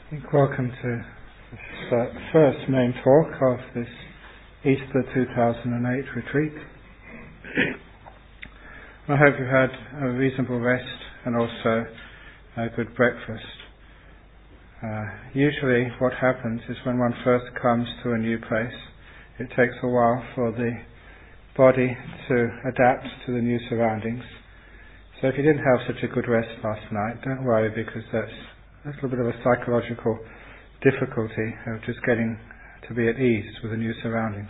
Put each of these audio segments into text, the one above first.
Welcome to this first main talk of this Easter 2008 retreat. I hope you had a reasonable rest and also a good breakfast. Usually what happens is when one first comes to a new place, it takes a while for the body to adapt to the new surroundings. So if you didn't have such a good rest last night, don't worry, because that's a little bit of a psychological difficulty of just getting to be at ease with the new surroundings.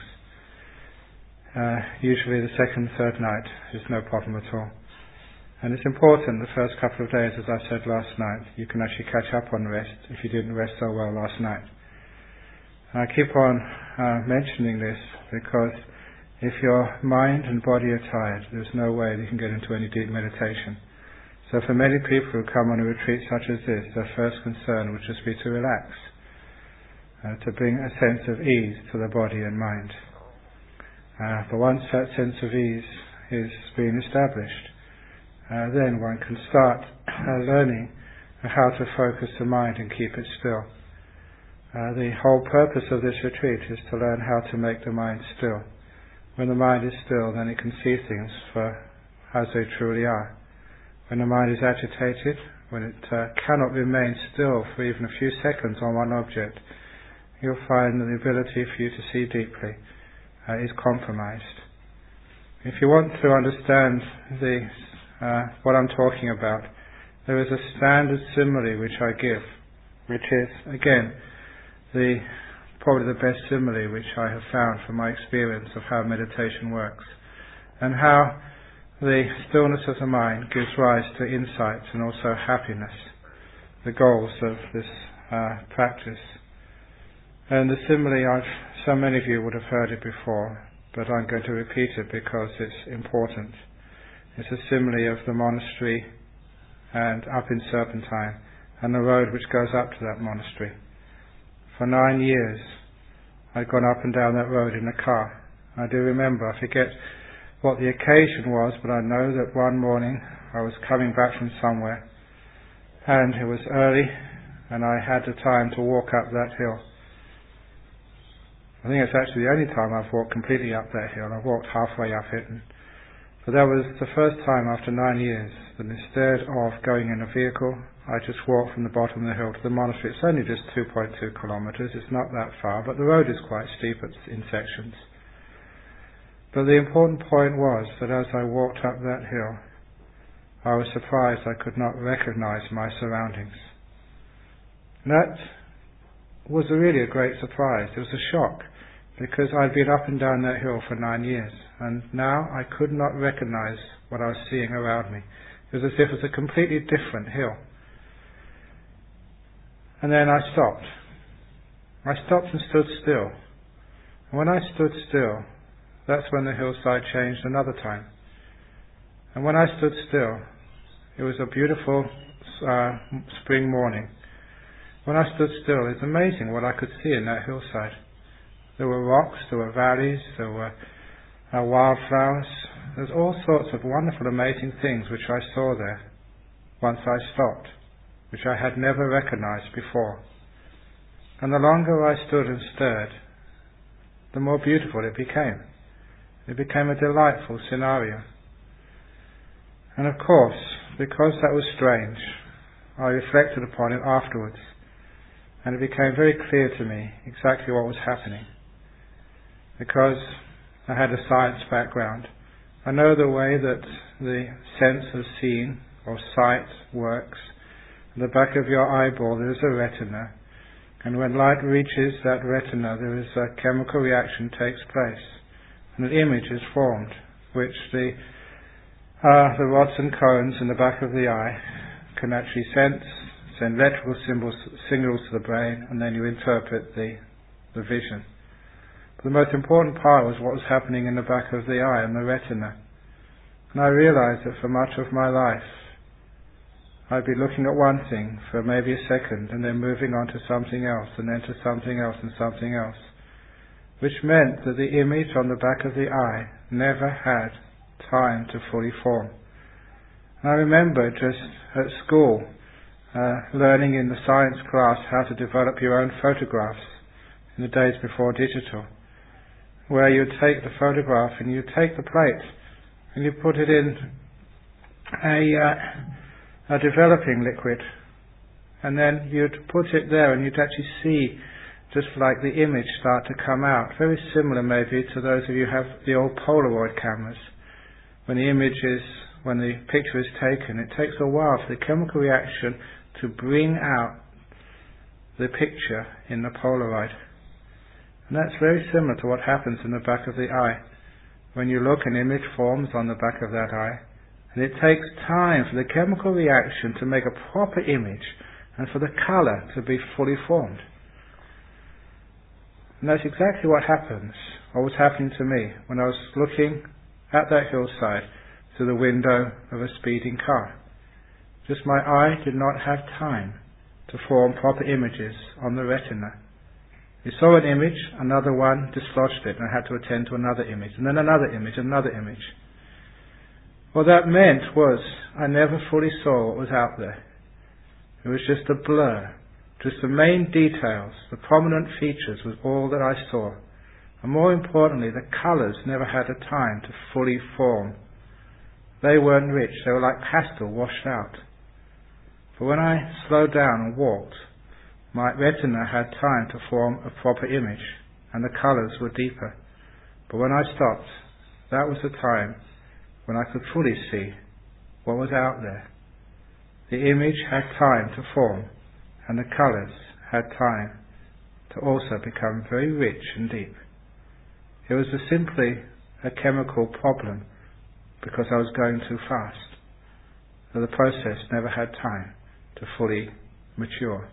Usually the second, third night is no problem at all. And it's important the first couple of days, as I said last night, you can actually catch up on rest if you didn't rest so well last night. And I keep on mentioning this because if your mind and body are tired, there's no way you can get into any deep meditation. So for many people who come on a retreat such as this, their first concern would just be to relax, to bring a sense of ease to the body and mind. But once that sense of ease is being established, then one can start learning how to focus the mind and keep it still. The whole purpose of this retreat is to learn how to make the mind still. When the mind is still, then it can see things for as they truly are. When the mind is agitated, when it cannot remain still for even a few seconds on one object, you'll find that the ability for you to see deeply is compromised. If you want to understand what I'm talking about, there is a standard simile which I give, which is, again, probably the best simile which I have found from my experience of how meditation works, and how the stillness of the mind gives rise to insight and also happiness, the goals of this practice. And the simile, so many of you would have heard it before, but I'm going to repeat it because it's important. It's a simile of the monastery and up in Serpentine and the road which goes up to that monastery. For 9 years I'd gone up and down that road in a car. I do remember, I forget what the occasion was, but I know that one morning I was coming back from somewhere and it was early and I had the time to walk up that hill. I think it's actually the only time I've walked completely up that hill. I've walked halfway up it, but that was the first time after 9 years that instead of going in a vehicle, I just walked from the bottom of the hill to the monastery. It's only just 2.2 kilometers, it's not that far, but the road is quite steep in sections. But the important point was that as I walked up that hill, I was surprised I could not recognize my surroundings. And that was really a great surprise. It was a shock, because I'd been up and down that hill for 9 years, and now I could not recognize what I was seeing around me. It was as if it was a completely different hill. And then I stopped. I stopped and stood still. And when I stood still, that's when the hillside changed another time. And when I stood still, it was a beautiful spring morning. When I stood still, it's amazing what I could see in that hillside. There were rocks, there were valleys, there were wildflowers. There's all sorts of wonderful, amazing things which I saw there once I stopped, which I had never recognized before. And the longer I stood and stared, the more beautiful it became. It became a delightful scenario. And of course, because that was strange, I reflected upon it afterwards, and it became very clear to me exactly what was happening. Because I had a science background, I know the way that the sense of seeing or sight works. In the back of your eyeball there is a retina, and when light reaches that retina, there is a chemical reaction takes place. And an image is formed, which the rods and cones in the back of the eye can actually send electrical signals to the brain, and then you interpret the vision. But the most important part was what was happening in the back of the eye and the retina. And I realized that for much of my life, I'd be looking at one thing for maybe a second, and then moving on to something else, and then to something else and something else, which meant that the image on the back of the eye never had time to fully form. And I remember just at school, learning in the science class how to develop your own photographs in the days before digital, where you take the photograph and you take the plate and you put it in a developing liquid, and then you'd put it there and you'd actually see just like the image start to come out. Very similar maybe to those of you who have the old Polaroid cameras. When the picture is taken, it takes a while for the chemical reaction to bring out the picture in the Polaroid. And that's very similar to what happens in the back of the eye. When you look, an image forms on the back of that eye, and it takes time for the chemical reaction to make a proper image and for the colour to be fully formed. And that's exactly what happens, or was happening to me when I was looking at that hillside through the window of a speeding car. Just my eye did not have time to form proper images on the retina. You saw an image, another one dislodged it, and I had to attend to another image, and then another image, another image. What that meant was I never fully saw what was out there. It was just a blur. Just the main details, the prominent features was all that I saw. And more importantly, the colours never had a time to fully form. They weren't rich, they were like pastel washed out. But when I slowed down and walked, my retina had time to form a proper image, and the colours were deeper. But when I stopped, that was the time when I could fully see what was out there. The image had time to form, and the colours had time to also become very rich and deep. It was simply a chemical problem because I was going too fast. So the process never had time to fully mature.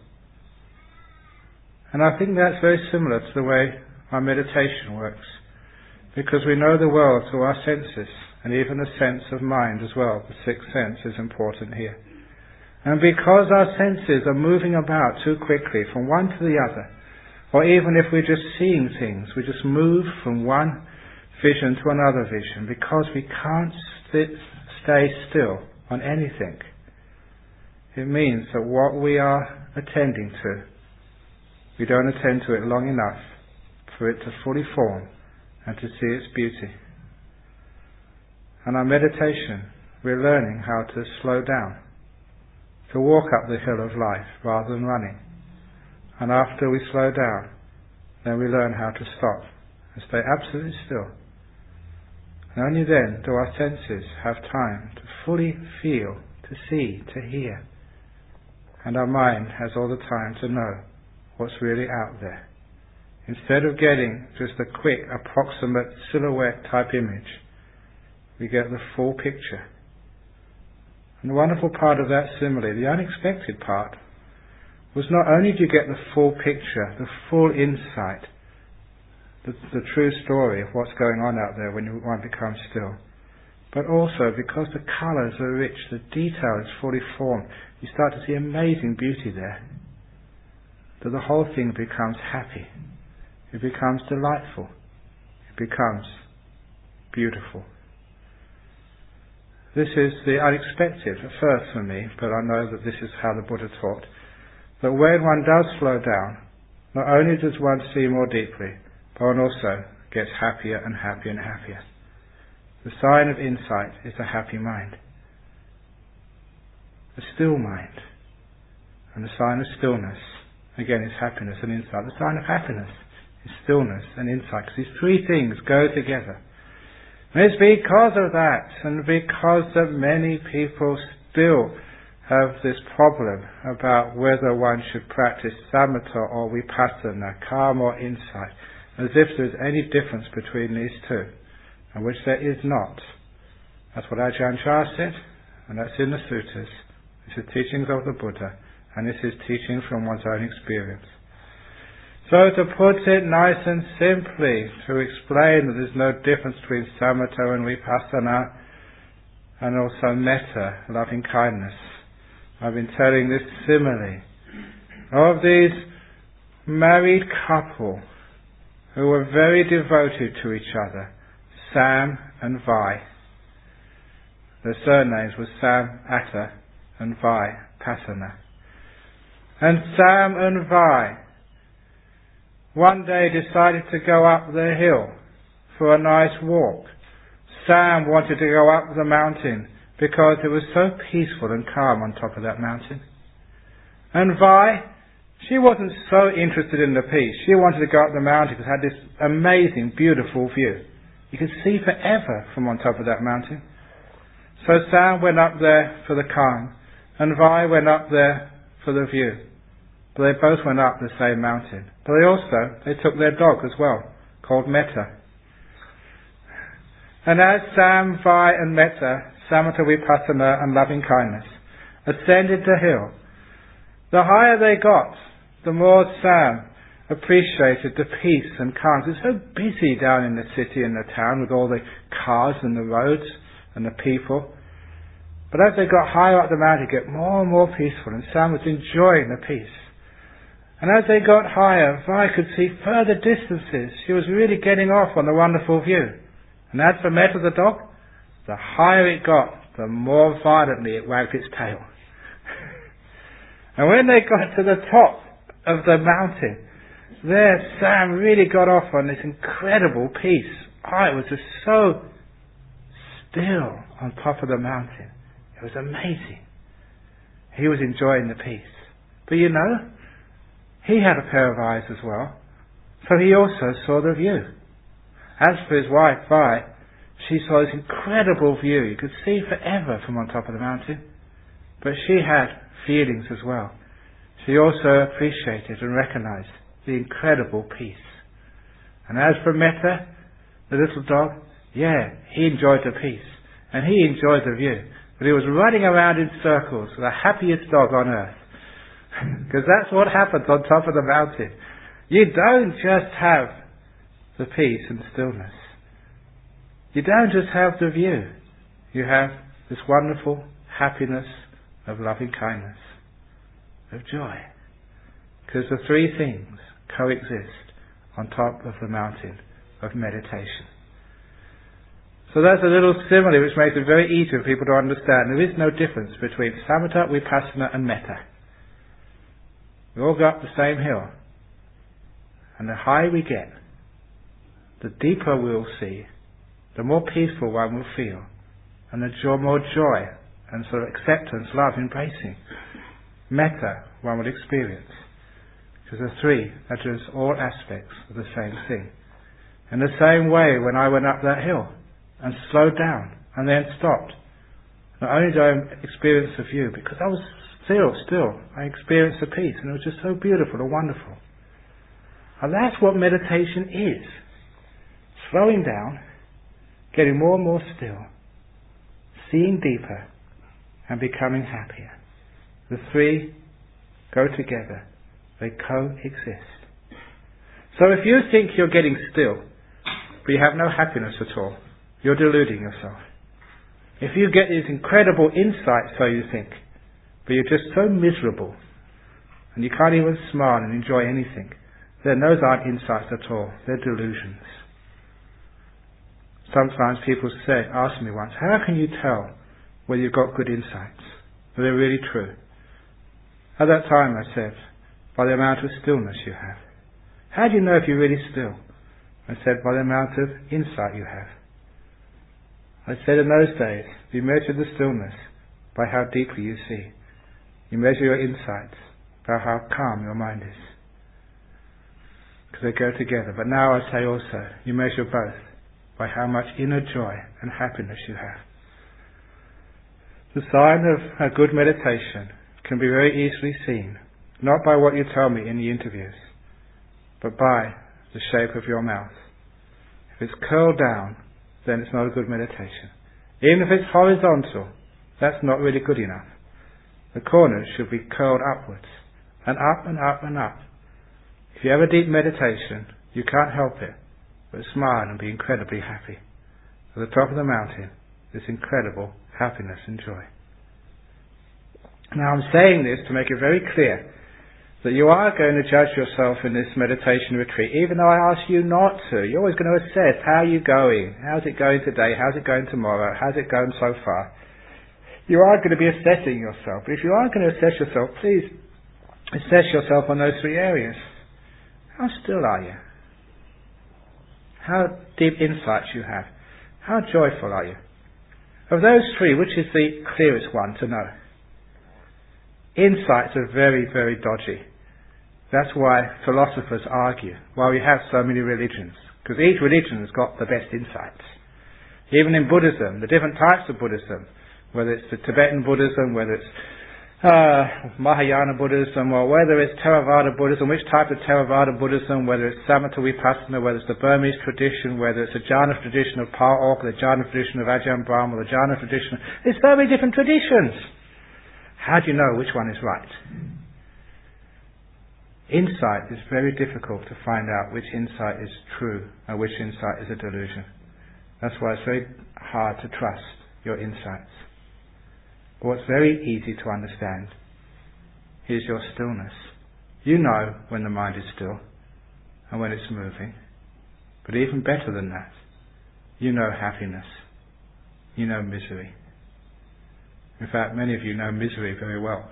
And I think that's very similar to the way our meditation works, because we know the world through our senses, and even the sense of mind as well. The sixth sense is important here. And because our senses are moving about too quickly from one to the other, or even if we're just seeing things, we just move from one vision to another vision, because we can't stay still on anything. It means that what we are attending to, we don't attend to it long enough for it to fully form and to see its beauty. And our meditation, we're learning how to slow down, to walk up the hill of life rather than running. And after we slow down, then we learn how to stop and stay absolutely still. And only then do our senses have time to fully feel, to see, to hear. And our mind has all the time to know what's really out there. Instead of getting just a quick, approximate silhouette type image, we get the full picture. And the wonderful part of that simile, the unexpected part, was not only do you get the full picture, the full insight, the true story of what's going on out there when one becomes still, but also because the colours are rich, the detail is fully formed, you start to see amazing beauty there. That the whole thing becomes happy. It becomes delightful. It becomes beautiful. This is the unexpected at first for me, but I know that this is how the Buddha taught. That when one does slow down, not only does one see more deeply, but one also gets happier and happier and happier. The sign of insight is a happy mind. A still mind. And the sign of stillness, again, is happiness and insight. The sign of happiness is stillness and insight. Because these three things go together. And it's because of that, and because that many people still have this problem about whether one should practice samatha or vipassana, calm or insight, as if there's any difference between these two, and which there is not. That's what Ajahn Chah said, and that's in the suttas. This is teachings of the Buddha, and this is teaching from one's own experience. So to put it nice and simply, to explain that there's no difference between samatha and vipassana, and also metta, loving kindness. I've been telling this simile of these married couple who were very devoted to each other, Sam and Vi. Their surnames were Sam Atta and Vi Passana. And Sam and Vi one day decided to go up the hill for a nice walk. Sam wanted to go up the mountain because it was so peaceful and calm on top of that mountain. And Vi, she wasn't so interested in the peace. She wanted to go up the mountain because it had this amazing, beautiful view. You could see forever from on top of that mountain. So Sam went up there for the calm, and Vi went up there for the view. But they both went up the same mountain. But they took their dog as well, called Metta. And as Sam, Vi and Metta, Samatha Vipassana and loving kindness, ascended the hill, the higher they got, the more Sam appreciated the peace and calm. It was so busy down in the city and the town with all the cars and the roads and the people. But as they got higher up the mountain, it got more and more peaceful, and Sam was enjoying the peace. And as they got higher, Vi could see further distances. She was really getting off on the wonderful view. And as for Metta the dog, the higher it got, the more violently it wagged its tail. And when they got to the top of the mountain, there Sam really got off on this incredible peace. It was just so still on top of the mountain. It was amazing. He was enjoying the peace. But he had a pair of eyes as well, so he also saw the view. As for his wife, Vi, she saw this incredible view. You could see forever from on top of the mountain. But she had feelings as well. She also appreciated and recognized the incredible peace. And as for Metta, the little dog, he enjoyed the peace. And he enjoyed the view. But he was running around in circles, the happiest dog on earth. Because that's what happens on top of the mountain. You don't just have the peace and stillness. You don't just have the view. You have this wonderful happiness of loving kindness, of joy. Because the three things coexist on top of the mountain of meditation. So that's a little simile which makes it very easy for people to understand. There is no difference between Samatha, Vipassana and Metta. We all go up the same hill. And the higher we get, the deeper we'll see, the more peaceful one will feel, and the more joy and sort of acceptance, love, embracing. Metta one will experience. Because the three address all aspects of the same thing. In the same way, when I went up that hill and slowed down and then stopped, not only did I experience the view, because I was still, I experienced the peace, and it was just so beautiful and wonderful. And that's what meditation is. Slowing down, getting more and more still, seeing deeper, and becoming happier. The three go together. They coexist. So if you think you're getting still, but you have no happiness at all, you're deluding yourself. If you get these incredible insights, so you think, but you're just so miserable, and you can't even smile and enjoy anything, then those aren't insights at all. They're delusions. Sometimes people ask me once, how can you tell whether you've got good insights, whether they're really true? At that time I said, by the amount of stillness you have. How do you know if you're really still? I said, by the amount of insight you have. I said in those days, you measure the stillness by how deeply you see. You measure your insights by how calm your mind is. Because they go together. But now I say also, you measure both by how much inner joy and happiness you have. The sign of a good meditation can be very easily seen, not by what you tell me in the interviews, but by the shape of your mouth. If it's curled down, then it's not a good meditation. Even if it's horizontal, that's not really good enough. The corners should be curled upwards, and up and up and up. If you have a deep meditation, you can't help it but smile and be incredibly happy. At the top of the mountain, this incredible happiness and joy. Now I'm saying this to make it very clear that you are going to judge yourself in this meditation retreat, even though I ask you not to. You're always going to assess, how are you going? How's it going today? How's it going tomorrow? How's it going so far? You are going to be assessing yourself. But if you are going to assess yourself, please assess yourself on those three areas. How still are you? How deep insights you have? How joyful are you? Of those three, which is the clearest one to know? Insights are very, very dodgy. That's why philosophers argue, why we have so many religions. Because each religion has got the best insights. Even in Buddhism, the different types of Buddhism, whether it's the Tibetan Buddhism, whether it's Mahayana Buddhism, or whether it's Theravada Buddhism, which type of Theravada Buddhism, whether it's Samatha Vipassana, whether it's the Burmese tradition, whether it's the Jhana tradition of Pa Auk, the Jhana tradition of Ajahn Brahm, or the Jhana tradition. There's so many different traditions. How do you know which one is right? Insight is very difficult to find out which insight is true and which insight is a delusion. That's why it's very hard to trust your insights. But what's very easy to understand is your stillness. You know when the mind is still and when it's moving. But even better than that, you know happiness. You know misery. In fact, many of you know misery very well.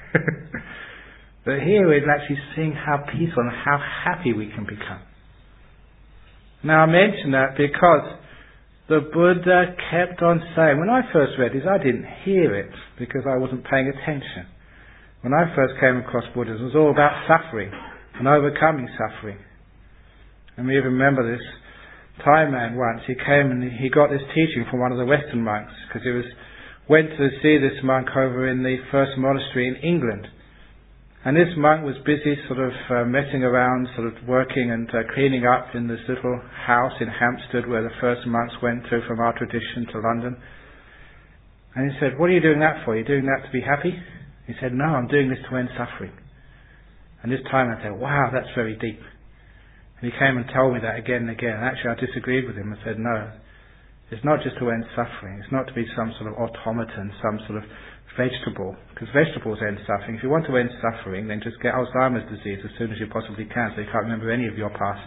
But here we're actually seeing how peaceful and how happy we can become. Now I mention that because the Buddha kept on saying, when I first read this, I didn't hear it because I wasn't paying attention. When I first came across Buddhism, it was all about suffering and overcoming suffering. And we remember this Thai man once, he came and he got this teaching from one of the Western monks because he went to see this monk over in the first monastery in England. And this monk was busy sort of messing around, sort of working and cleaning up in this little house in Hampstead where the first monks went to from our tradition to London. And he said, "What are you doing that for? Are you doing that to be happy?" He said, "No, I'm doing this to end suffering." And this time I said, "Wow, that's very deep." And he came and told me that again and again. And actually I disagreed with him and said, "No, it's not just to end suffering. It's not to be some sort of automaton, some sort of vegetable, because vegetables end suffering. If you want to end suffering, then just get Alzheimer's disease as soon as you possibly can, so you can't remember any of your past."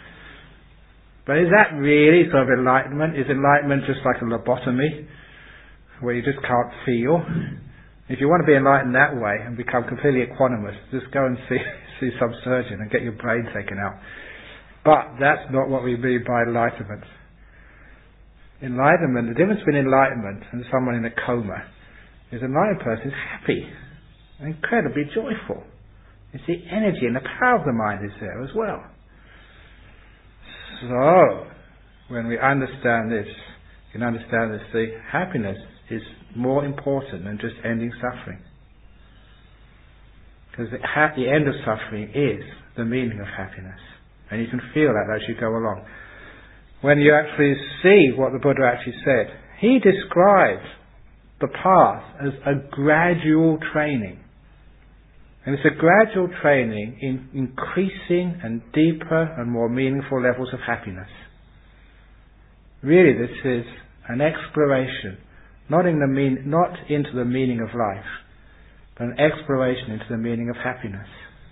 But is that really sort of enlightenment? Is enlightenment just like a lobotomy, where you just can't feel? If you want to be enlightened that way and become completely equanimous, just go and see some surgeon and get your brain taken out. But that's not what we mean by enlightenment. Enlightenment, the difference between enlightenment and someone in a coma is an enlightened person is happy, incredibly joyful. It's the energy and the power of the mind is there as well. So, when we understand this, you can understand that the happiness is more important than just ending suffering. Because the end of suffering is the meaning of happiness. And you can feel that as you go along. When you actually see what the Buddha actually said, he described the path as a gradual training. And it's a gradual training in increasing and deeper and more meaningful levels of happiness. Really, this is an exploration, not into the meaning of life, but an exploration into the meaning of happiness.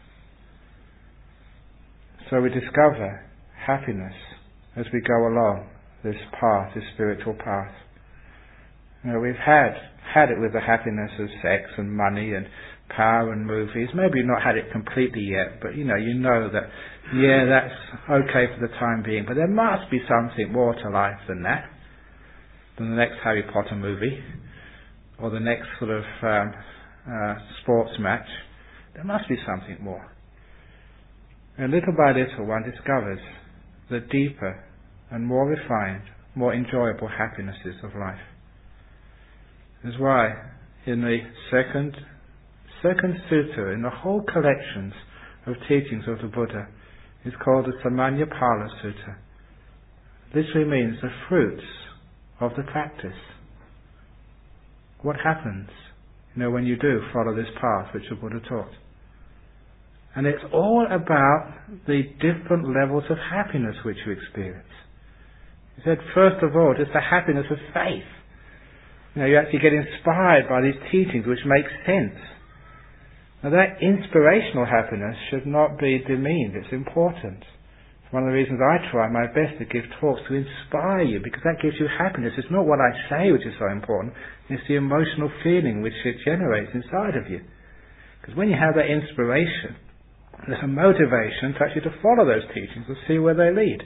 So we discover happiness as we go along this path, this spiritual path. You know, we've had it with the happiness of sex and money and power and movies. Maybe you've not had it completely yet, but you know that, yeah, that's okay for the time being. But there must be something more to life than that, than the next Harry Potter movie or the next sort of sports match. There must be something more. And little by little one discovers the deeper and more refined, more enjoyable happinesses of life. This is why in the second sutta in the whole collections of teachings of the Buddha is called the Samanyapala Sutta. Literally means the fruits of the practice. What happens, when you do follow this path which the Buddha taught. And it's all about the different levels of happiness which you experience. He said, first of all, just the happiness of faith. You actually get inspired by these teachings which make sense. Now that inspirational happiness should not be demeaned. It's important. It's one of the reasons I try my best to give talks to inspire you, because that gives you happiness. It's not what I say which is so important. It's the emotional feeling which it generates inside of you. Because when you have that inspiration, there's a motivation to actually to follow those teachings and see where they lead.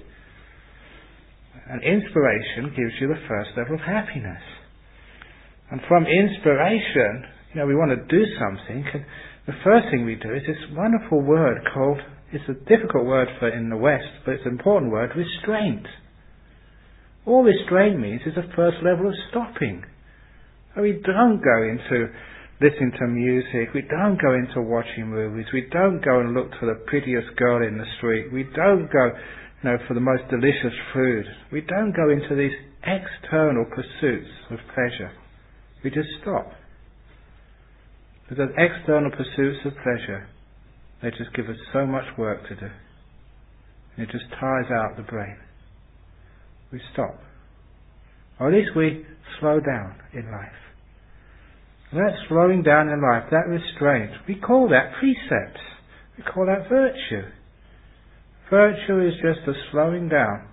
And inspiration gives you the first level of happiness. And from inspiration, we want to do something, and the first thing we do is this wonderful word called, it's a difficult word for in the West, but it's an important word, restraint. All restraint means is the first level of stopping. So we don't go into listening to music, we don't go into watching movies, we don't go and look for the prettiest girl in the street, we don't go for the most delicious food, we don't go into these external pursuits of pleasure. We just stop. Because external pursuits of pleasure, they just give us so much work to do. And it just tires out the brain. We stop. Or at least we slow down in life. And that slowing down in life, that restraint, we call that precepts. We call that virtue. Virtue is just the slowing down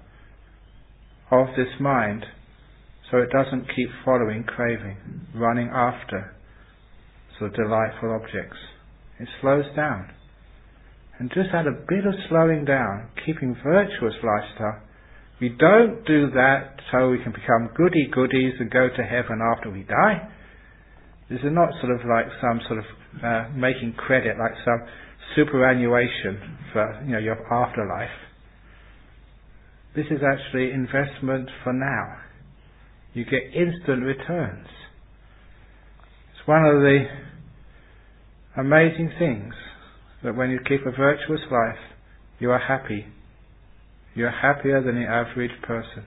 of this mind so it doesn't keep following, craving, running after sort of delightful objects. It slows down. And just add a bit of slowing down, keeping virtuous lifestyle. We don't do that so we can become goody-goodies and go to heaven after we die. This is not sort of like some sort of making credit, like some superannuation for your afterlife. This is actually investment for now. You get instant returns. It's one of the amazing things that when you keep a virtuous life, you are happy. You are happier than the average person.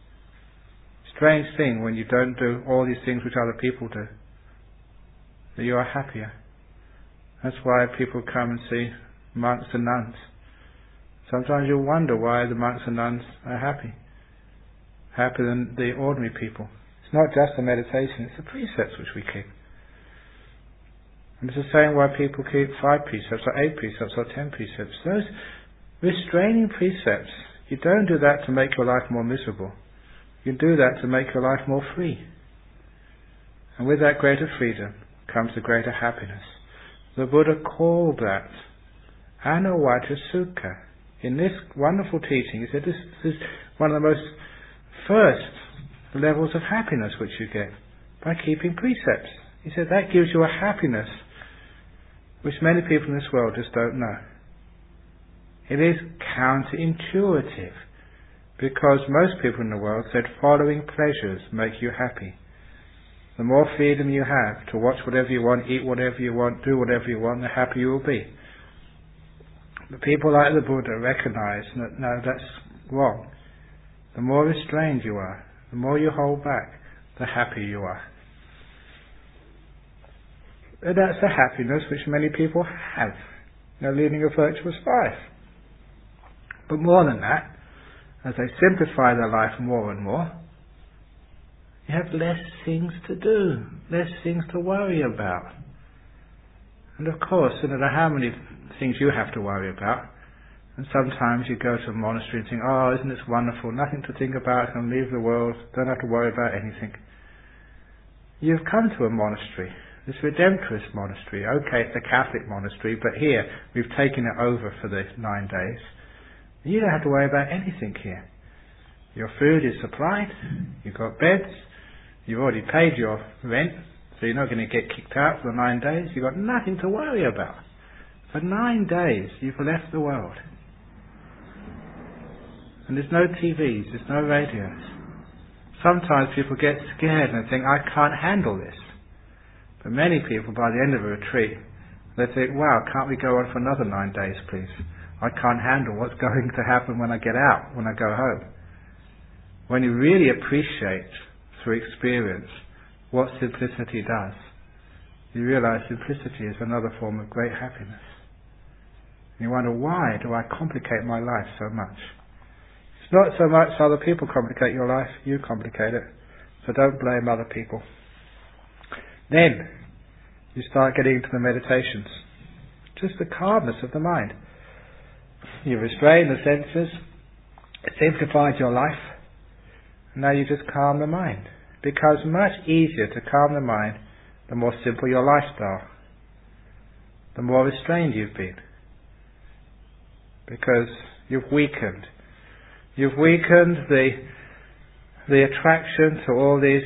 Strange thing when you don't do all these things which other people do, that you are happier. That's why people come and see monks and nuns. Sometimes you wonder why the monks and nuns are happy. Happier than the ordinary people. It's not just the meditation, it's the precepts which we keep. And it's the same why people keep 5 precepts or 8 precepts or 10 precepts. Those restraining precepts, you don't do that to make your life more miserable. You do that to make your life more free. And with that greater freedom comes the greater happiness. The Buddha called that Anawajja Sukha. In this wonderful teaching, he said this is one of the most first levels of happiness which you get by keeping precepts. He said that gives you a happiness which many people in this world just don't know. It is counterintuitive because most people in the world said following pleasures make you happy. The more freedom you have to watch whatever you want, eat whatever you want, do whatever you want, the happier you will be. But people like the Buddha recognize that no, that's wrong. The more restrained you are, the more you hold back, the happier you are. And that's the happiness which many people have, leading a virtuous life. But more than that, as they simplify their life more and more, you have less things to do, less things to worry about. And of course, no matter how many things you have to worry about, and sometimes you go to a monastery and think, oh, isn't this wonderful, nothing to think about, can leave the world, don't have to worry about anything. You've come to a monastery, this Redemptorist monastery. Okay, it's a Catholic monastery, but here, we've taken it over for the 9 days. You don't have to worry about anything here. Your food is supplied, you've got beds, you've already paid your rent, so you're not going to get kicked out for the 9 days. You've got nothing to worry about. For 9 days, you've left the world. And there's no TVs, there's no radios. Sometimes people get scared and think, I can't handle this. But many people, by the end of a retreat, they think, wow, can't we go on for another 9 days, please? I can't handle what's going to happen when I get out, when I go home. When you really appreciate, through experience, what simplicity does, you realize simplicity is another form of great happiness. And you wonder, why do I complicate my life so much? It's not so much other people complicate your life, you complicate it. So don't blame other people. Then, you start getting into the meditations. Just the calmness of the mind. You restrain the senses, it simplifies your life, and now you just calm the mind. It becomes much easier to calm the mind the more simple your lifestyle. the more restrained you've been. Because you've weakened. You've weakened the attraction to all these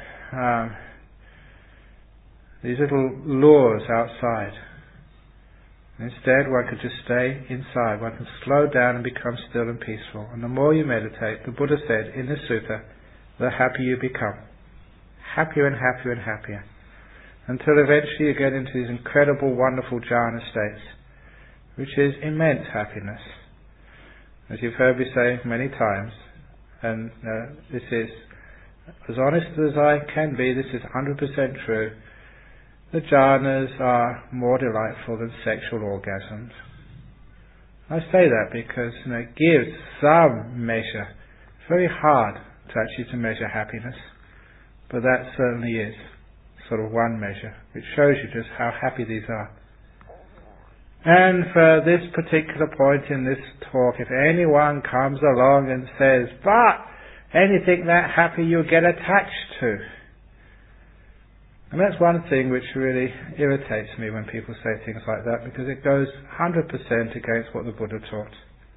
little lures outside. Instead, one could just stay inside. One can slow down and become still and peaceful. And the more you meditate, the Buddha said in the sutta, the happier you become. Happier and happier and happier. Until eventually you get into these incredible, wonderful jhana states, which is immense happiness. As you've heard me say many times, and this is, as honest as I can be, this is 100% true, the jhanas are more delightful than sexual orgasms. I say that because it gives some measure. It's very hard to measure happiness, but that certainly is sort of one measure, which shows you just how happy these are. And for this particular point in this talk, if anyone comes along and says, but anything that happy you'll get attached to. And that's one thing which really irritates me when people say things like that, because it goes 100% against what the Buddha taught.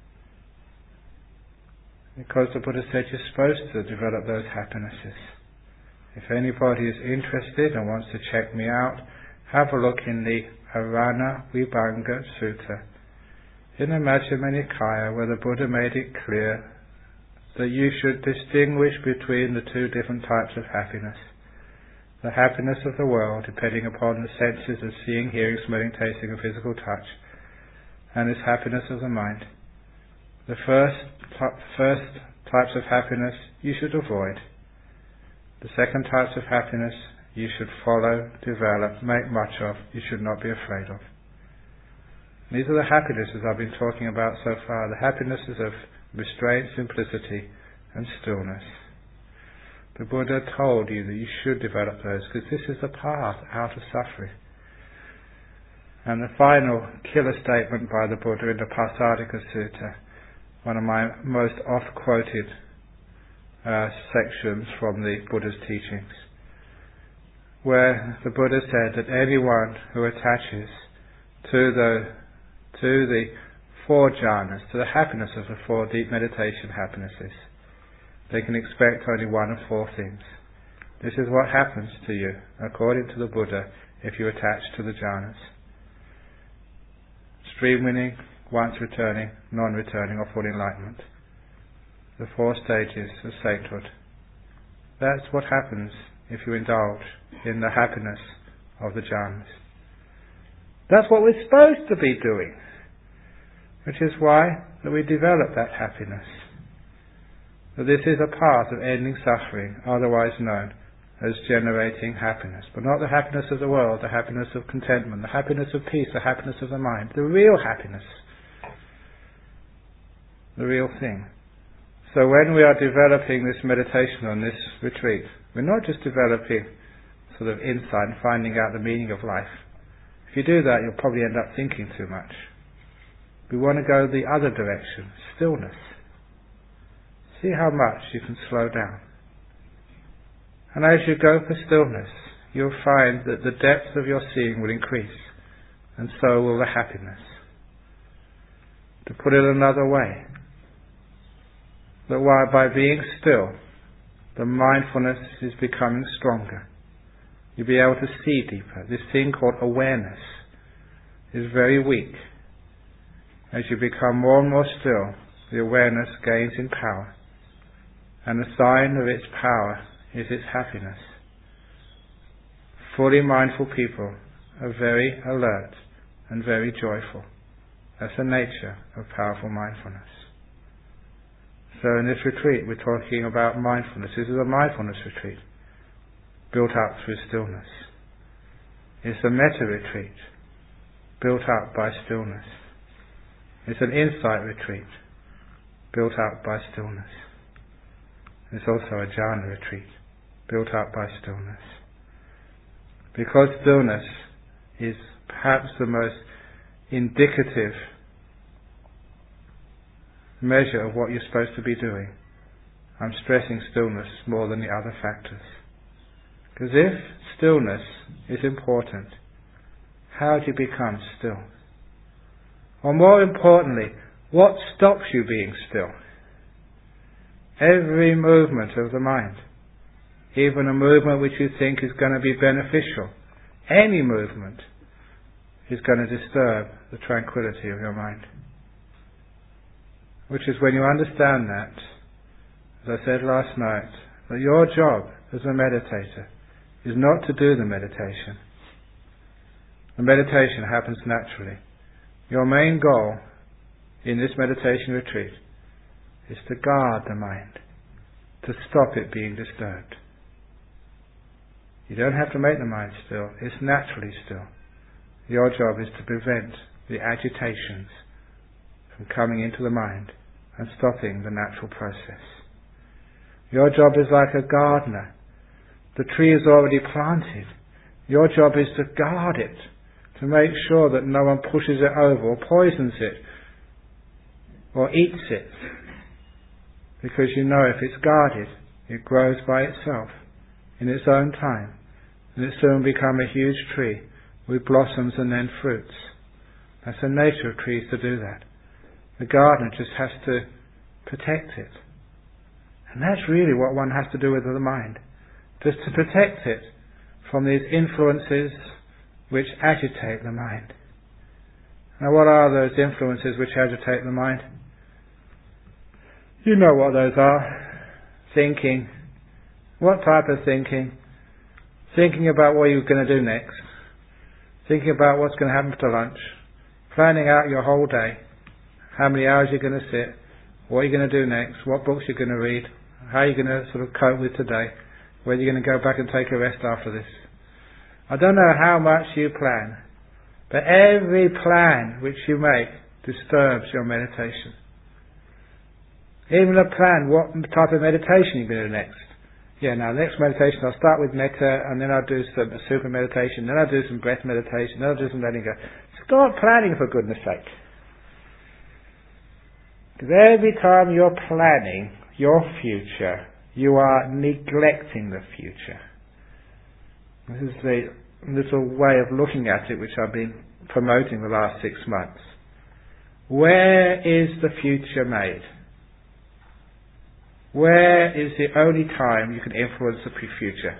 Because the Buddha said you're supposed to develop those happinesses. If anybody is interested and wants to check me out, have a look in the Arana Vibhanga Sutta in the Majjhima Nikaya, where the Buddha made it clear that you should distinguish between the two different types of happiness. The happiness of the world, depending upon the senses of seeing, hearing, smelling, tasting and physical touch, and this happiness of the mind. The first types of happiness you should avoid. The second types of happiness you should follow, develop, make much of, you should not be afraid of. These are the happinesses I've been talking about so far, the happinesses of restraint, simplicity and stillness. The Buddha told you that you should develop those, because this is the path out of suffering. And the final killer statement by the Buddha in the Pasadika Sutta, one of my most oft-quoted sections from the Buddha's teachings, where the Buddha said that anyone who attaches to the four jhanas, to the happiness of the four deep meditation happinesses, they can expect only one of four things. This is what happens to you, according to the Buddha, if you attach to the jhanas. Stream winning, once returning, non-returning, or full enlightenment. The four stages of sainthood. That's what happens if you indulge in the happiness of the jhanas. That's what we're supposed to be doing, which is why that we develop that happiness. That this is a path of ending suffering, otherwise known as generating happiness, but not the happiness of the world, the happiness of contentment, the happiness of peace, the happiness of the mind, the real happiness, the real thing. So when we are developing this meditation on this retreat, we're not just developing sort of insight and finding out the meaning of life. If you do that, you'll probably end up thinking too much. We want to go the other direction, stillness. See how much you can slow down. And as you go for stillness, you'll find that the depth of your seeing will increase, and so will the happiness. To put it another way, that while by being still, the mindfulness is becoming stronger. You'll be able to see deeper. This thing called awareness is very weak. As you become more and more still, the awareness gains in power. And the sign of its power is its happiness. Fully mindful people are very alert and very joyful. That's the nature of powerful mindfulness. So in this retreat we're talking about mindfulness. This is a mindfulness retreat built up through stillness. It's a metta retreat built up by stillness. It's an insight retreat built up by stillness. It's also a jhana retreat built up by stillness. Because stillness is perhaps the most indicative measure of what you're supposed to be doing, I'm stressing stillness more than the other factors. Because if stillness is important, How do you become still? Or more importantly, what stops you being still? Every movement of the mind, even a movement which you think is going to be beneficial, any movement is going to disturb the tranquility of your mind. Which is when you understand that, as I said last night, that your job as a meditator is not to do the meditation. The meditation happens naturally. Your main goal in this meditation retreat is to guard the mind, to stop it being disturbed. You don't have to make the mind still, it's naturally still. Your job is to prevent the agitations from coming into the mind and stopping the natural process. Your job is like a gardener. The tree is already planted. Your job is to guard it, to make sure that no one pushes it over or poisons it or eats it. Because you know if it's guarded, it grows by itself in its own time, and it soon become a huge tree with blossoms and then fruits. That's the nature of trees to do that. The gardener just has to protect it. And that's really what one has to do with the mind. Just to protect it from these influences which agitate the mind. Now what are those influences which agitate the mind? You know what those are. Thinking. What type of thinking? Thinking about what you're going to do next. Thinking about what's going to happen for lunch. Planning out your whole day. How many hours you're going to sit. What you're going to do next. What books you're going to read. How you're going to sort of cope with today. Whether you're going to go back and take a rest after this. I don't know how much you plan, but every plan which you make disturbs your meditation. Even a plan, what type of meditation you're going to do next. Yeah, now next meditation I'll start with metta, and then I'll do some super meditation, then I'll do some breath meditation, then I'll do some letting go. Start planning, for goodness sake. Because every time you're planning your future, you are neglecting the future. This is the little way of looking at it which I've been promoting the last 6 months. Where is the future made? Where is the only time you can influence the future?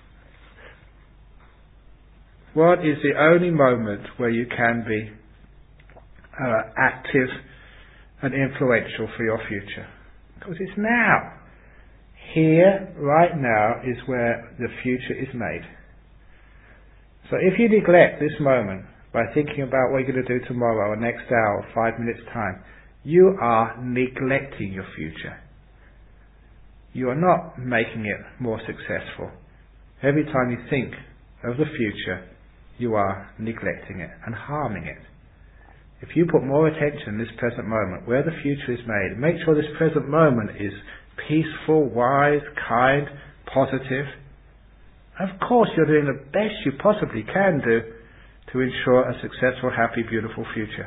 What is the only moment where you can be active and influential for your future? Because it's now. Here, right now, is where the future is made. So if you neglect this moment by thinking about what you're going to do tomorrow or next hour or 5 minutes time, you are neglecting your future. You are not making it more successful. Every time you think of the future, you are neglecting it and harming it. If you put more attention in this present moment, where the future is made, make sure this present moment is peaceful, wise, kind, positive. Of course you're doing the best you possibly can do to ensure a successful, happy, beautiful future.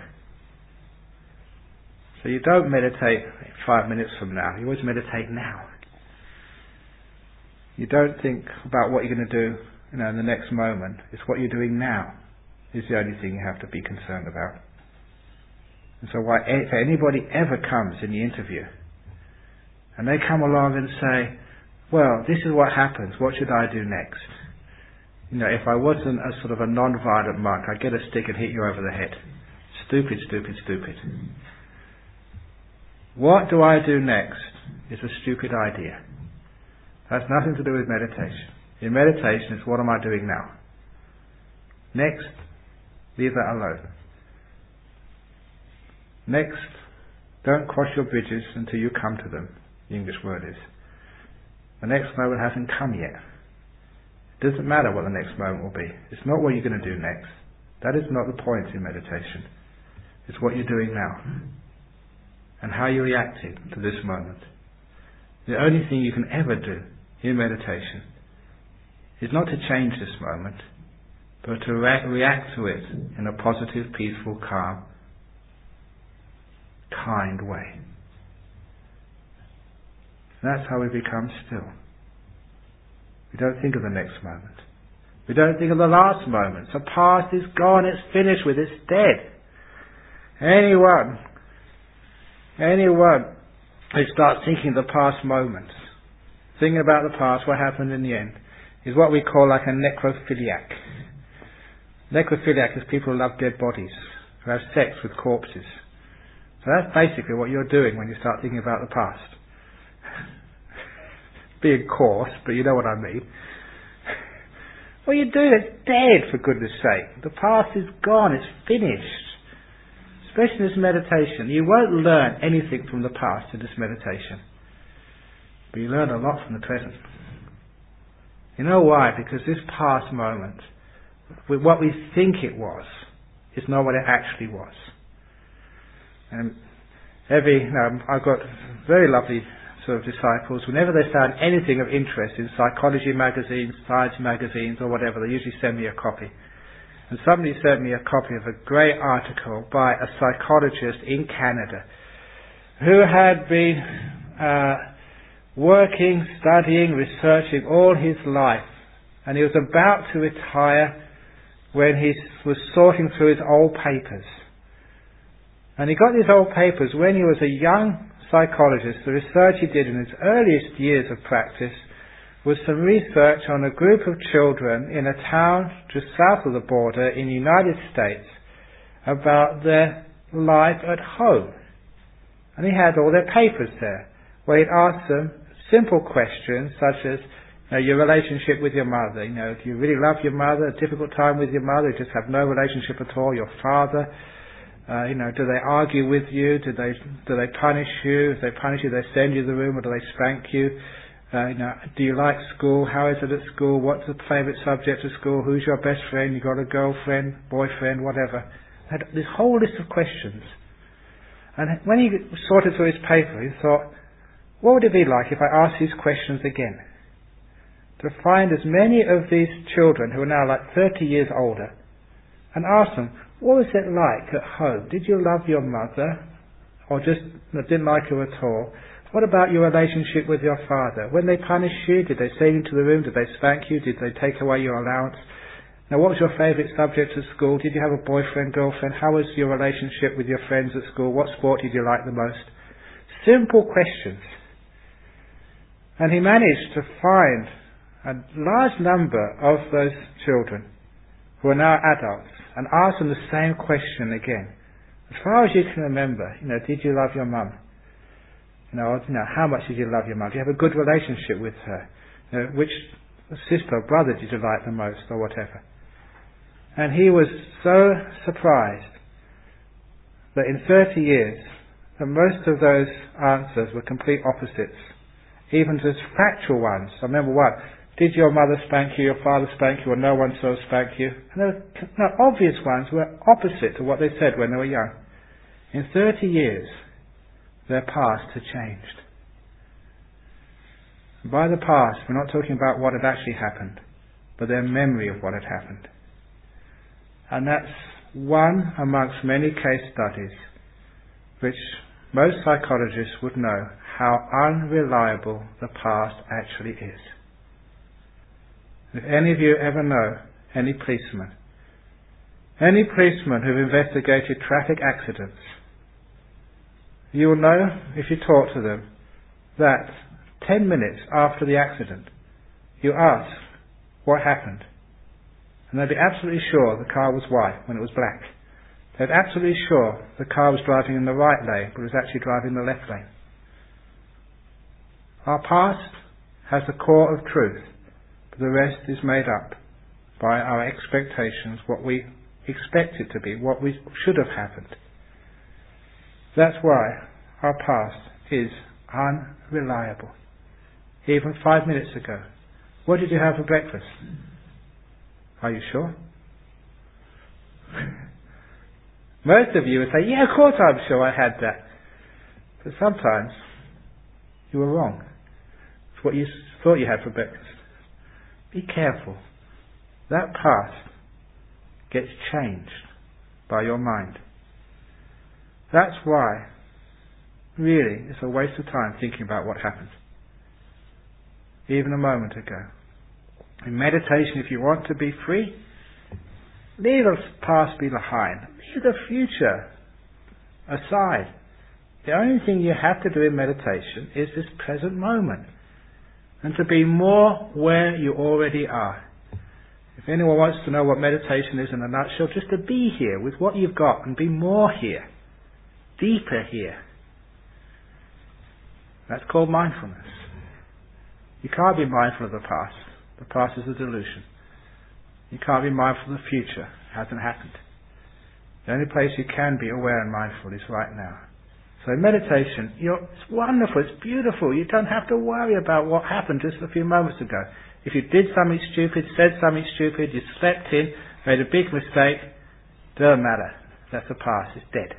So you don't meditate 5 minutes from now, you always meditate now. You don't think about what you're going to do in the next moment. It's what you're doing now is the only thing you have to be concerned about. And so if anybody ever comes in the interview and they come along and say, well, this is what happens, what should I do next? If I wasn't a sort of a non-violent monk, I'd get a stick and hit you over the head. Stupid, stupid, stupid. What do I do next is a stupid idea. That's nothing to do with meditation. In meditation, it's what am I doing now? Next, leave that alone. Next, don't cross your bridges until you come to them, the English word is. The next moment hasn't come yet. It doesn't matter what the next moment will be. It's not what you're going to do next. That is not the point in meditation. It's what you're doing now. And how you're reacting to this moment. The only thing you can ever do in meditation is not to change this moment, but to react to it in a positive, peaceful, calm, kind way. That's how we become still. We don't think of the next moment. We don't think of the last moments. The past is gone, it's finished with, it's dead. Anyone who starts thinking of the past moments, thinking about the past, what happened in the end, is what we call like a necrophiliac. Necrophiliac is people who love dead bodies, who have sex with corpses. So that's basically what you're doing when you start thinking about the past. Being coarse, but you know what I mean. What you do, it's dead, for goodness sake. The past is gone, it's finished. Especially in this meditation. You won't learn anything from the past in this meditation. But you learn a lot from the present. You know why? Because this past moment, with what we think it was, is not what it actually was. And I've got very lovely sort of disciples. Whenever they found anything of interest in psychology magazines, science magazines, or whatever, they usually send me a copy. And somebody sent me a copy of a great article by a psychologist in Canada who had been working, studying, researching all his life. And he was about to retire when he was sorting through his old papers. And he got these old papers when he was a young psychologist. The research he did in his earliest years of practice was some research on a group of children in a town just south of the border in the United States about their life at home. And he had all their papers there, where he'd asked them simple questions such as, your relationship with your mother. Do you really love your mother? A difficult time with your mother? You just have no relationship at all. Your father? Do they argue with you? Do they punish you? If they punish you, they send you to the room, or do they spank you? Do you like school? How is it at school? What's the favourite subject at school? Who's your best friend? You got a girlfriend, boyfriend, whatever? Had this whole list of questions. And when he sorted through his paper, he thought, what would it be like if I asked these questions again? To find as many of these children who are now like 30 years older and ask them, what was it like at home? Did you love your mother? Or just didn't like her at all? What about your relationship with your father? When they punished you, did they send you to the room? Did they spank you? Did they take away your allowance? Now, what was your favourite subject at school? Did you have a boyfriend, girlfriend? How was your relationship with your friends at school? What sport did you like the most? Simple questions. And he managed to find a large number of those children who are now adults and ask them the same question again. As far as you can remember, did you love your mum? How much did you love your mum? Do you have a good relationship with her? Which sister or brother did you like the most, or whatever? And he was so surprised that in 30 years, that most of those answers were complete opposites, even to factual ones. I remember one. Did your mother spank you, your father spank you, or no one so spank you? And the obvious ones were opposite to what they said when they were young. In 30 years, their past had changed. And by the past, we're not talking about what had actually happened, but their memory of what had happened. And that's one amongst many case studies which most psychologists would know how unreliable the past actually is. If any of you ever know any policemen who've investigated traffic accidents, you will know, if you talk to them, that 10 minutes after the accident, you ask what happened, and they'll be absolutely sure the car was white when it was black. They're absolutely sure the car was driving in the right lane, but it was actually driving the left lane. Our past has the core of truth, but the rest is made up by our expectations, what we expect it to be, what we should have happened. That's why our past is unreliable. Even 5 minutes ago, what did you have for breakfast? Are you sure? Most of you would say, yeah, of course I'm sure I had that. But sometimes you were wrong. It's what you thought you had for breakfast. Be careful. That past gets changed by your mind. That's why, really, it's a waste of time thinking about what happened, even a moment ago. In meditation, if you want to be free, leave the past behind. Leave the future aside. The only thing you have to do in meditation is this present moment, and to be more where you already are. If anyone wants to know what meditation is in a nutshell, just to be here with what you've got and be more here, deeper here. That's called mindfulness. You can't be mindful of the past. The past is a delusion. You can't be mindful of the future. It hasn't happened. The only place you can be aware and mindful is right now. So in meditation, it's wonderful, it's beautiful. You don't have to worry about what happened just a few moments ago. If you did something stupid, said something stupid, you slept in, made a big mistake, doesn't matter. That's the past. It's dead.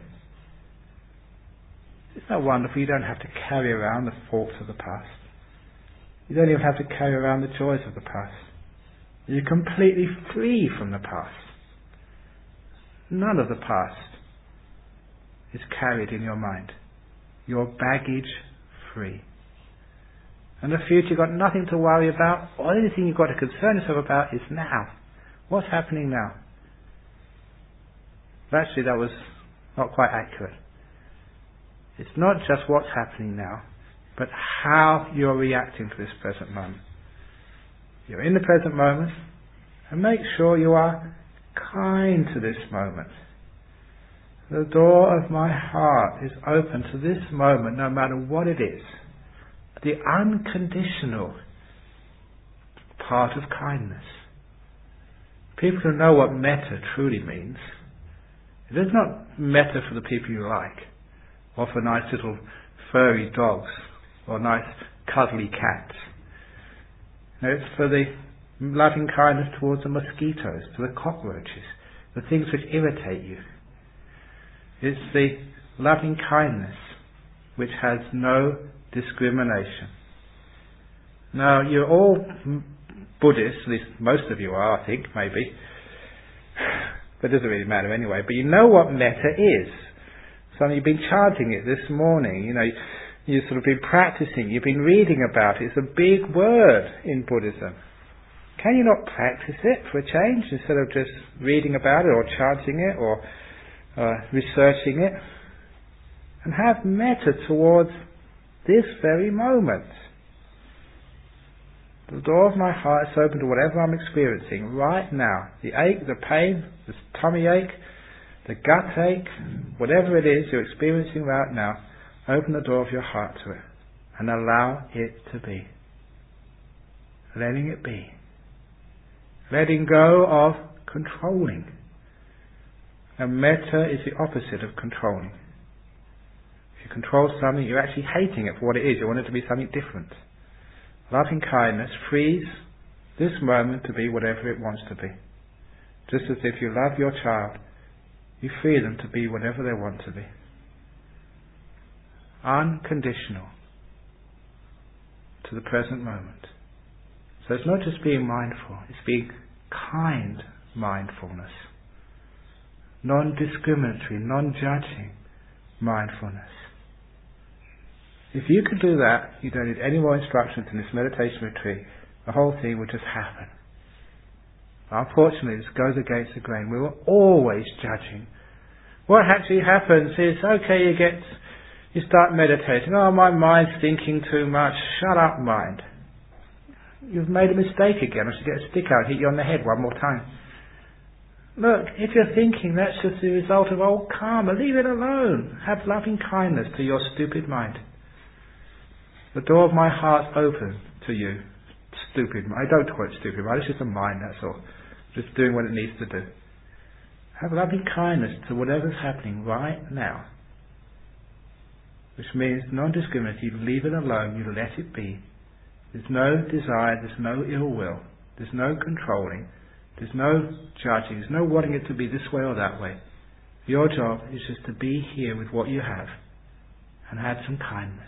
It's not wonderful. You don't have to carry around the faults of the past. You don't even have to carry around the joys of the past. You're completely free from the past. None of the past is carried in your mind. You're baggage free. And the future you've got nothing to worry about. The only thing you've got to concern yourself about is now. What's happening now? Actually, that was not quite accurate. It's not just what's happening now, but how you're reacting to this present moment. You're in the present moment, and make sure you are kind to this moment. The door of my heart is open to this moment, no matter what it is. The unconditional part of kindness. People who know what metta truly means, it is not metta for the people you like, or for nice little furry dogs, or nice cuddly cats. No, it's for the loving kindness towards the mosquitoes, to the cockroaches, the things which irritate you. It's the loving kindness which has no discrimination. Now, you're all Buddhists, at least most of you are, I think, maybe. But it doesn't really matter anyway. But you know what metta is. So you've been chanting it this morning. You've sort of been practicing. You've been reading about it. It's a big word in Buddhism. Can you not practice it for a change instead of just reading about it or chanting it or researching it? And have metta towards this very moment. The door of my heart is open to whatever I'm experiencing right now. The ache, the pain, the tummy ache, the gut ache, whatever it is you're experiencing right now, open the door of your heart to it and allow it to be. Letting it be. Letting go of controlling. And metta is the opposite of controlling. If you control something, you're actually hating it for what it is. You want it to be something different. Loving kindness frees this moment to be whatever it wants to be. Just as if you love your child, you free them to be whatever they want to be. Unconditional to the present moment. So it's not just being mindful, it's being kind mindfulness. Non-discriminatory, non-judging mindfulness. If you could do that, you don't need any more instructions in this meditation retreat. The whole thing would just happen. Unfortunately, this goes against the grain. We were always judging. What actually happens is, okay, you start meditating. Oh, my mind's thinking too much. Shut up, mind. You've made a mistake again. I should get a stick out and hit you on the head one more time. Look, if you're thinking, that's just the result of old karma. Leave it alone. Have loving kindness to your stupid mind. The door of my heart's open to you. Stupid mind. I don't call it stupid mind. It's just a mind, that's all. Just doing what it needs to do. Have loving kindness to whatever's happening right now. Which means non-discriminatory. You leave it alone. You let it be. There's no desire. There's no ill will. There's no controlling. There's no judging. There's no wanting it to be this way or that way. Your job is just to be here with what you have and have some kindness.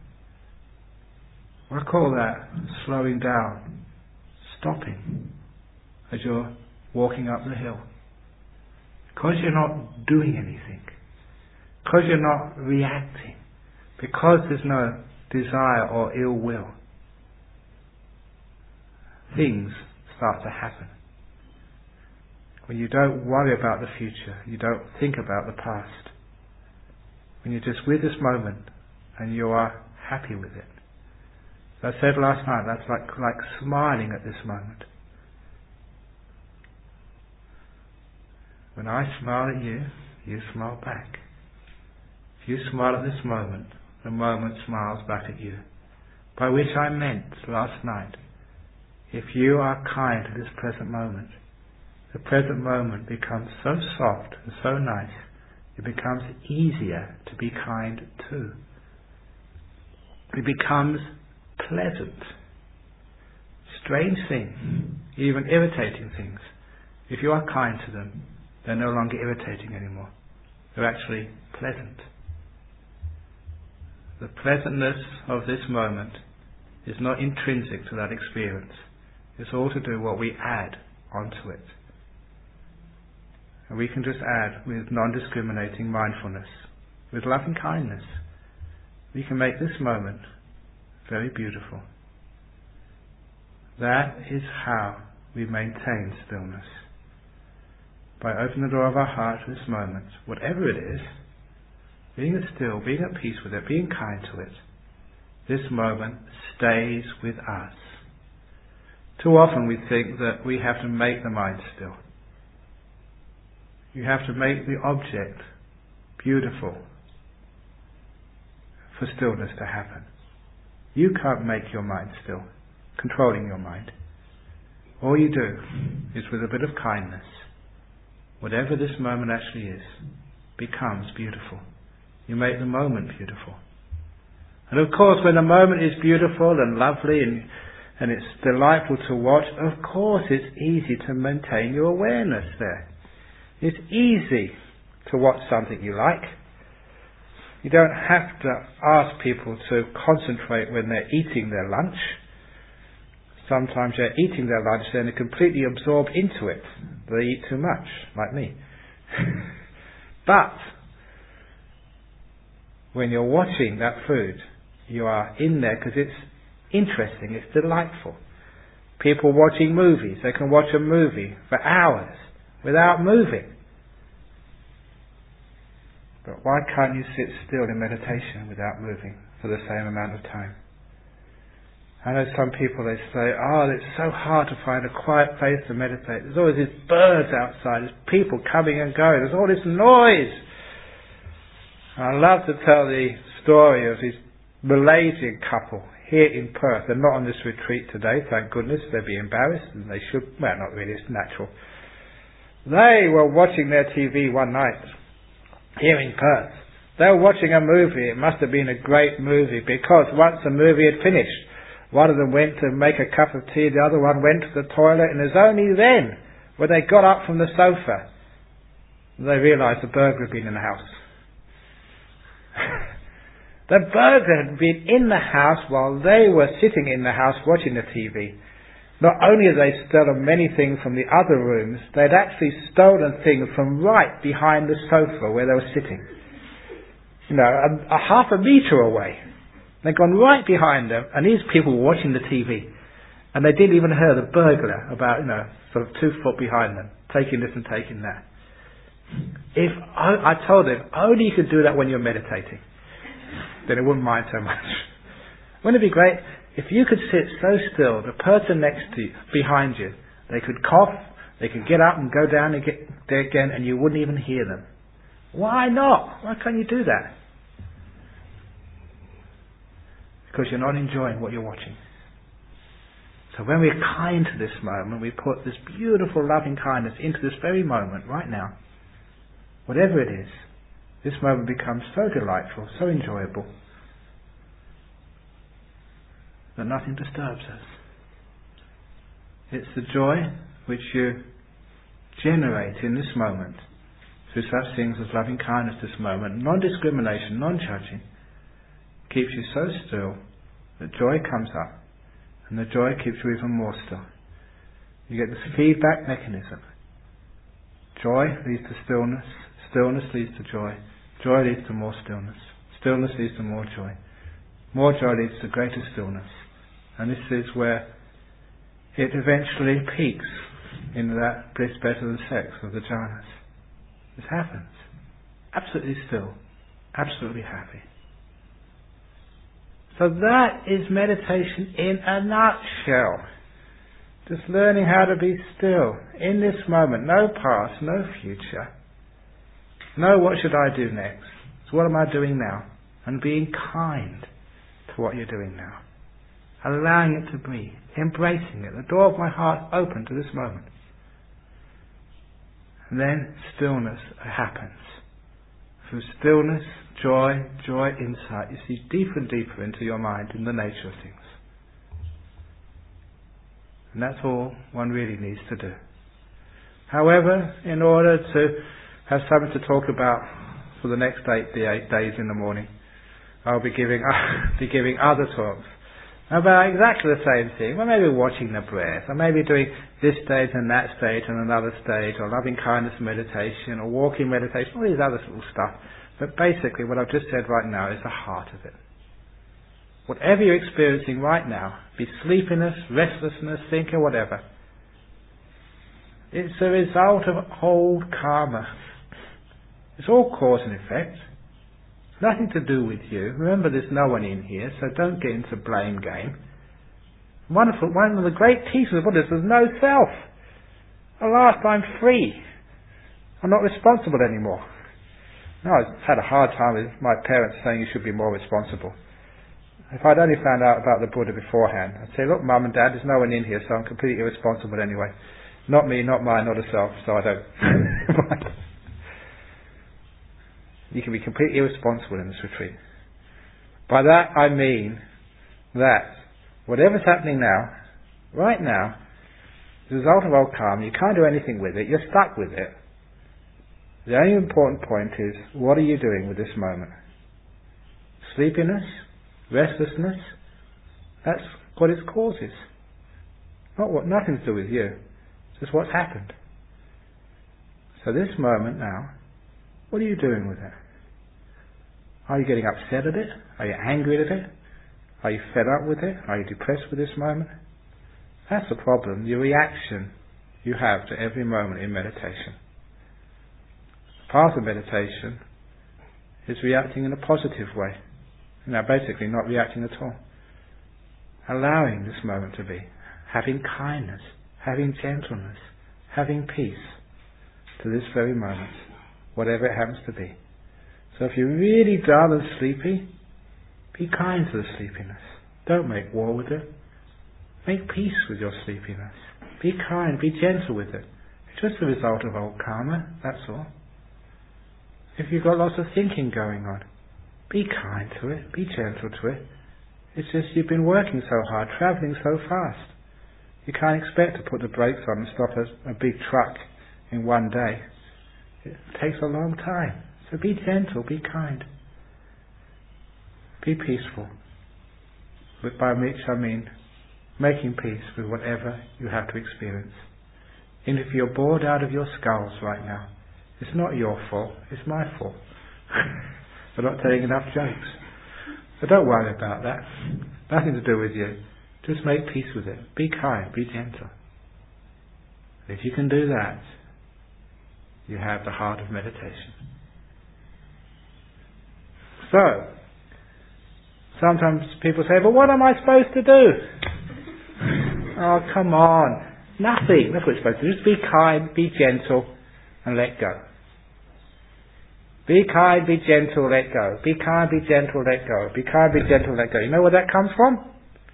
I call that slowing down, stopping as you're walking up the hill. Because you're not doing anything, because you're not reacting, because there's no desire or ill will, things start to happen. When you don't worry about the future, you don't think about the past. When you're just with this moment and you are happy with it. As I said last night, that's like smiling at this moment. When I smile at you, you smile back. If you smile at this moment, the moment smiles back at you. By which I meant last night, if you are kind to this present moment, the present moment becomes so soft and so nice, it becomes easier to be kind to. It becomes pleasant. Strange things, even irritating things. If you are kind to them, they're no longer irritating anymore. They're actually pleasant. The pleasantness of this moment is not intrinsic to that experience. It's all to do with what we add onto it. And we can just add with non-discriminating mindfulness, with loving kindness. We can make this moment very beautiful. That is how we maintain stillness. By opening the door of our heart to this moment, whatever it is, being still, being at peace with it, being kind to it, this moment stays with us. Too often we think that we have to make the mind still. You have to make the object beautiful for stillness to happen. You can't make your mind still, controlling your mind. All you do is with a bit of kindness, whatever this moment actually is, becomes beautiful. You make the moment beautiful. And of course, when the moment is beautiful and lovely and it's delightful to watch, of course it's easy to maintain your awareness there. It's easy to watch something you like. You don't have to ask people to concentrate when they're eating their lunch. Sometimes they're eating their lunch and they're completely absorbed into it. They eat too much, like me. But when you're watching that food, you are in there because it's interesting, it's delightful. People watching movies, they can watch a movie for hours without moving. But why can't you sit still in meditation without moving for the same amount of time? I know some people, they say, it's so hard to find a quiet place to meditate. There's always these birds outside, there's people coming and going, there's all this noise. And I love to tell the story of this Malaysian couple here in Perth. They're not on this retreat today, thank goodness. They'd be embarrassed, and they should. Well, not really, it's natural. They were watching their TV one night here in Perth. They were watching a movie. It must have been a great movie, because once the movie had finished, one of them went to make a cup of tea, the other one went to the toilet, and it was only then, when they got up from the sofa, they realised the burglar had been in the house. The burglar had been in the house while they were sitting in the house watching the TV. Not only had they stolen many things from the other rooms, they'd actually stolen things from right behind the sofa where they were sitting. A half a metre away. They'd gone right behind them, and these people were watching the TV. And they didn't even hear the burglar about, sort of 2 foot behind them, taking this and taking that. If I told them, only you could do that when you're meditating, then it wouldn't mind so much. Wouldn't it be great if you could sit so still, the person next to you, behind you, they could cough, they could get up and go down and get there again, and you wouldn't even hear them? Why not? Why can't you do that? Because you're not enjoying what you're watching. So when we're kind to this moment, we put this beautiful loving kindness into this very moment, right now. Whatever it is, this moment becomes so delightful, so enjoyable, that nothing disturbs us. It's the joy which you generate in this moment through such things as loving kindness this moment, non-discrimination, non-judging, keeps you so still that joy comes up, and the joy keeps you even more still. You get this feedback mechanism. Joy leads to stillness, stillness leads to joy, joy leads to more stillness, stillness leads to more joy leads to greater stillness. And this is where it eventually peaks in that bliss better than sex of the jhanas. This happens. Absolutely still. Absolutely happy. So that is meditation in a nutshell. Just learning how to be still in this moment. No past, no future. No what should I do next. So what am I doing now? And being kind to what you're doing now. Allowing it to breathe. Embracing it. The door of my heart open to this moment. And then stillness happens. Through stillness, joy, insight. You see deeper and deeper into your mind in the nature of things. And that's all one really needs to do. However, in order to have something to talk about for the next 8 days in the morning, I'll be giving other talks about exactly the same thing. Well, maybe watching the breath, or maybe doing this stage and that stage and another stage, or loving kindness meditation, or walking meditation, all these other little stuff. But basically what I've just said right now is the heart of it. Whatever you're experiencing right now, be sleepiness, restlessness, thinking, whatever, it's a result of old karma. It's all cause and effect. Nothing to do with you. Remember, there's no one in here, so don't get into blame game. One of the great teachings of Buddha is there's no self. At last, I'm free. I'm not responsible anymore. No, I've had a hard time with my parents saying you should be more responsible. If I'd only found out about the Buddha beforehand, I'd say, look, Mum and Dad, there's no one in here, so I'm completely irresponsible anyway. Not me, not mine, not a self, so I don't. You can be completely irresponsible in this retreat. By that I mean that whatever's happening now, right now, the result of old karma, you can't do anything with it, you're stuck with it. The only important point is, what are you doing with this moment? Sleepiness? Restlessness? That's what it causes. Nothing to do with you. It's just what's happened. So this moment now, what are you doing with it? Are you getting upset at it? Are you angry at it? Are you fed up with it? Are you depressed with this moment? That's the problem, the reaction you have to every moment in meditation. Part of meditation is reacting in a positive way. Now basically not reacting at all. Allowing this moment to be. Having kindness, having gentleness, having peace to this very moment, whatever it happens to be. So if you're really dull and sleepy, be kind to the sleepiness. Don't make war with it. Make peace with your sleepiness. Be kind, be gentle with it. It's just a result of old karma, that's all. If you've got lots of thinking going on, be kind to it, be gentle to it. It's just you've been working so hard, travelling so fast. You can't expect to put the brakes on and stop a big truck in one day. It takes a long time. So be gentle, be kind. Be peaceful. By which I mean making peace with whatever you have to experience. And if you're bored out of your skulls right now, it's not your fault, it's my fault. For not telling enough jokes. So don't worry about that. Nothing to do with you. Just make peace with it. Be kind, be gentle. If you can do that, you have the heart of meditation. So, sometimes people say, but what am I supposed to do? Oh, come on. Nothing. That's what you're supposed to do. Just be kind, be gentle, and let go. Be kind, be gentle, let go. Be kind, be gentle, let go. Be kind, be gentle, let go. You know where that comes from?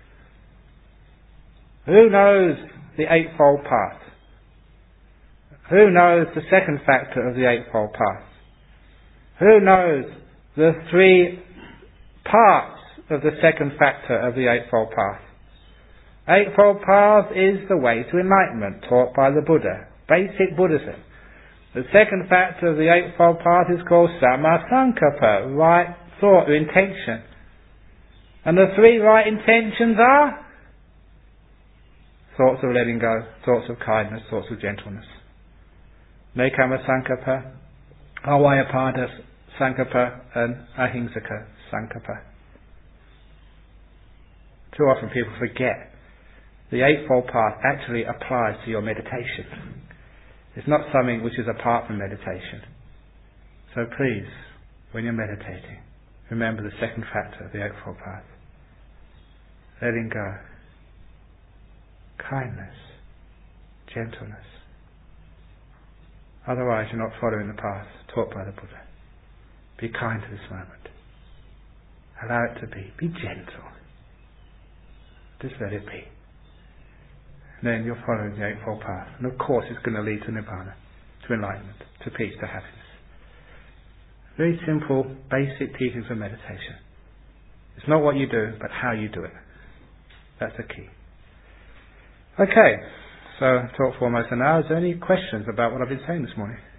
Who knows the Eightfold Path? Who knows the second factor of the Eightfold Path? Who knows the 3 parts of the second factor of the Eightfold Path? Eightfold Path is the way to enlightenment taught by the Buddha. Basic Buddhism. The second factor of the Eightfold Path is called Sammasankappa, right thought or intention. And the 3 right intentions are thoughts of letting go, thoughts of kindness, thoughts of gentleness. Nekkhamma Sankappa, Avyapada Sankappa, and Ahimsaka Sankappa. Too often people forget The Eightfold Path actually applies to your meditation. It's not something which is apart from meditation. So please, when you're meditating, remember the second factor of the Eightfold Path. Letting go. Kindness. Gentleness. Otherwise you're not following the path taught by the Buddha. Be kind to this moment. Allow it to be. Be gentle. Just let it be. And then you're following the Eightfold Path. And of course it's going to lead to Nibbana, to enlightenment, to peace, to happiness. Very simple, basic teachings of meditation. It's not what you do, but how you do it. That's the key. Okay, so I've talked for almost an hour. Is there any questions about what I've been saying this morning?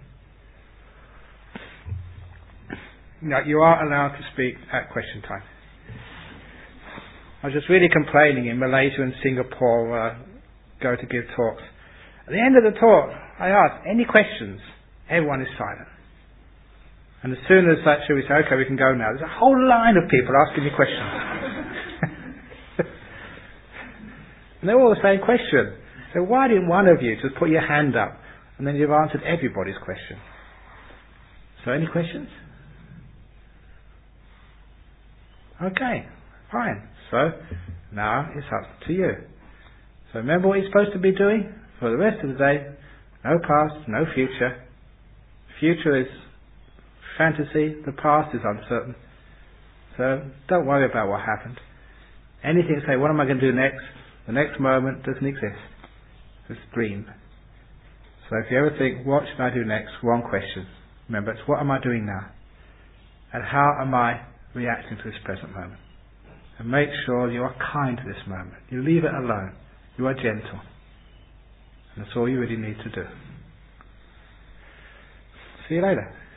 Now, you are allowed to speak at question time. I was just really complaining in Malaysia and Singapore where I go to give talks. At the end of the talk, I ask, any questions? Everyone is silent. And as soon as actually we say, okay, we can go now, there's a whole line of people asking me questions. And they're all the same question. So why didn't one of you just put your hand up and then you've answered everybody's question? So any questions? Okay, fine. So now it's up to you. So remember what you're supposed to be doing for the rest of the day. No past, no future. Future is fantasy, the past is uncertain. So don't worry about what happened. Anything say, what am I going to do next? The next moment doesn't exist. It's a dream. So if you ever think, what should I do next? One question. Remember, it's what am I doing now? And how am I reacting to this present moment? And make sure you are kind to this moment. You leave it alone. You are gentle. And that's all you really need to do. See you later.